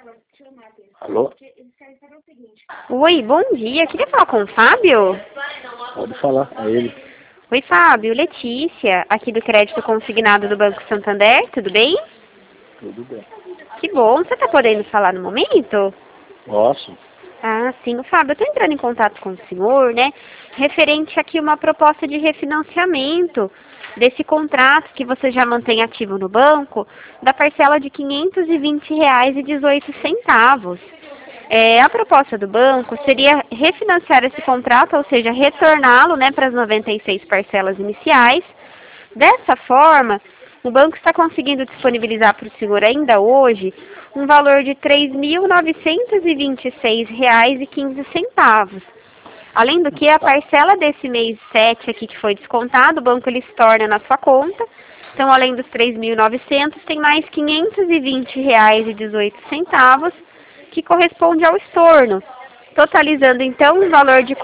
Alô? Oi, bom dia. Queria falar com o Fábio? Pode falar, é ele. Oi, Fábio. Letícia, aqui do Crédito Consignado do Banco Santander. Tudo bem? Tudo bem. Que bom. Você está podendo falar no momento? Posso? Ah, sim. Fábio, eu estou entrando em contato com o senhor, né? Referente aqui uma proposta de refinanciamento desse contrato que você já mantém ativo no banco, da parcela de R$ 520,18. A proposta do banco seria refinanciar esse contrato, ou seja, retorná-lo, né, para as 96 parcelas iniciais. Dessa forma, o banco está conseguindo disponibilizar para o senhor ainda hoje um valor de R$ 3.926,15. Além do que, a parcela desse mês 7 aqui que foi descontado, o banco ele se torna na sua conta. Então, além dos 3.900, tem mais R$ 520,18, que corresponde ao estorno, totalizando então um valor de R$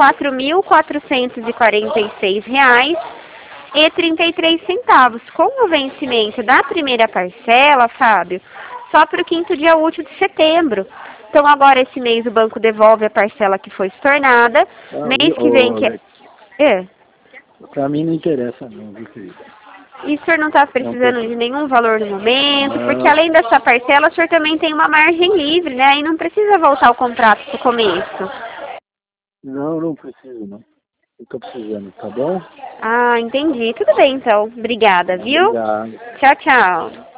4.446,33. Com o vencimento da primeira parcela, Fábio, só para o quinto dia útil de setembro. Então agora esse mês o banco devolve a parcela que foi estornada. Mês que vem que é. Pra mim não interessa não, viu, querida? E o senhor não está precisando de nenhum valor no momento, porque além dessa parcela, o senhor também tem uma margem livre, né? E não precisa voltar ao contrato do começo. Não, não preciso não. Eu tô precisando, tá bom? Ah, entendi. Tudo bem, então. Obrigada, viu? Obrigado. Tchau, tchau.